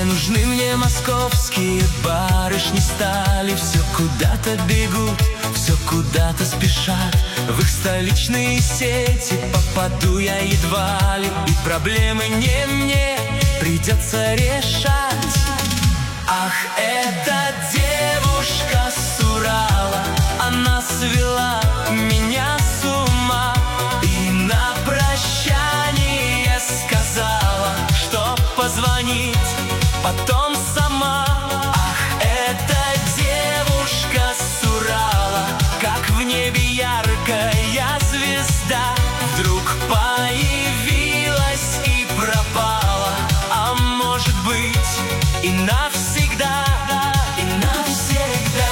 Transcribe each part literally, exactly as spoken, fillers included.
нужны мне московские барышни стали. Все куда-то бегут, все куда-то спешат. В их столичные сети попаду я едва ли, и проблемы не мне придется решать. Ах, эта девушка с Урала, она свела меня с ума и на прощание сказала, что позвонит потом сама. Ах, эта девушка с Урала, как в небе яркая звезда, вдруг появилась и пропала, а может быть и навсегда, и навсегда.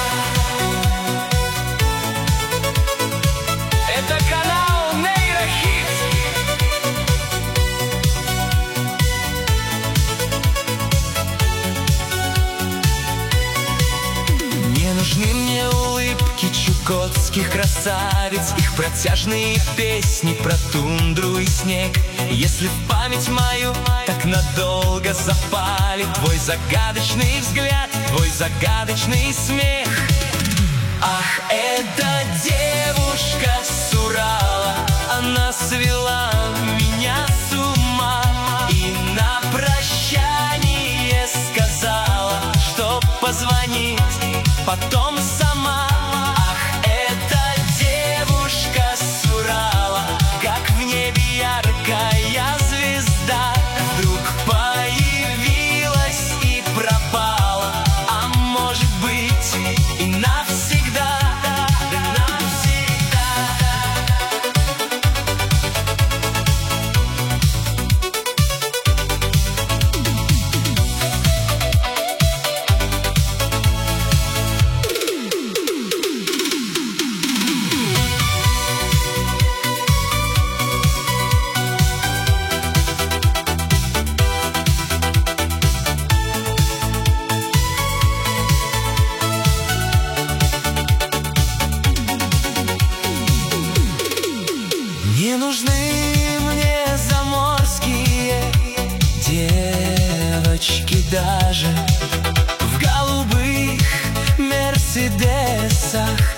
Это канал Нейрохит. Не нужны мне улыбки чукотских красавиц, их протяжные песни про тундру и снег. Если в память мою так надолго запали твой загадочный взгляд, твой загадочный смех. Ах, эта девушка с Урала, она свела меня с ума и на прощание сказала, что позвонит потом сама. Ах, эта девушка с Урала, как в небе яркая звезда, вдруг появилась и пропала, а может быть и навсегда, навсегда. Не нужны мне заморские девочки даже в голубых мерседесах.